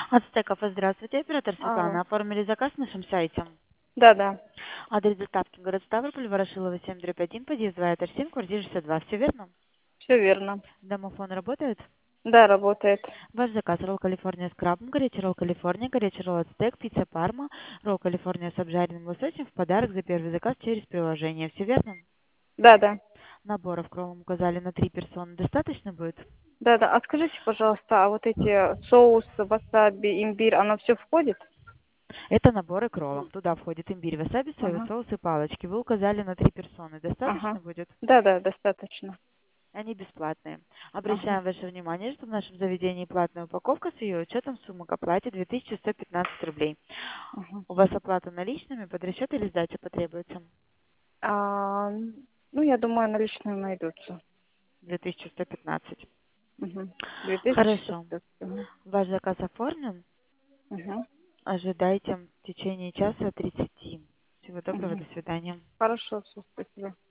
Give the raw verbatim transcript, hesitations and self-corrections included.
Ацтек Кафе, здравствуйте, оператор Алло. Светлана. Оформили заказ на нашем сайте. Да-да, Адрес доставки город Ставрополь, Ворошилова, семь дробь один, подъезд два, этаж семь, квартира шестьдесят два. Все верно? все верно. Домофон работает? Да, работает. Ваш заказ: ролл Калифорния с крабом, горячий ролл Калифорния, горячий ролл Ацтек, пицца Парма, ролл Калифорния с обжаренным лососем в подарок за первый заказ через приложение. Все верно? Да-да. Наборов к роллам указали на три персоны. Достаточно будет? Да-да. А скажите, пожалуйста, а вот эти соусы, васаби, имбирь, оно все входит? Это наборы к роллам. Туда входит имбирь, васаби, соевый Ага. соус и палочки. Вы указали на три персоны. Ага. Достаточно будет? Да-да, достаточно. Они бесплатные. Ага. Обращаем ваше внимание, что в нашем заведении платная упаковка с ее учетом сумма к оплате две тысячи сто пятнадцать рублей. Ага. У вас оплата наличными, под расчет или сдача потребуется? А, ну, я думаю, наличные найдутся. две тысячи сто пятнадцать. Угу. Две тысячи Хорошо. шестьсот. Угу. Ваш заказ оформлен. Угу. Ожидайте в течение часа тридцати. Всего доброго, Угу. до свидания. Хорошо, все, спасибо.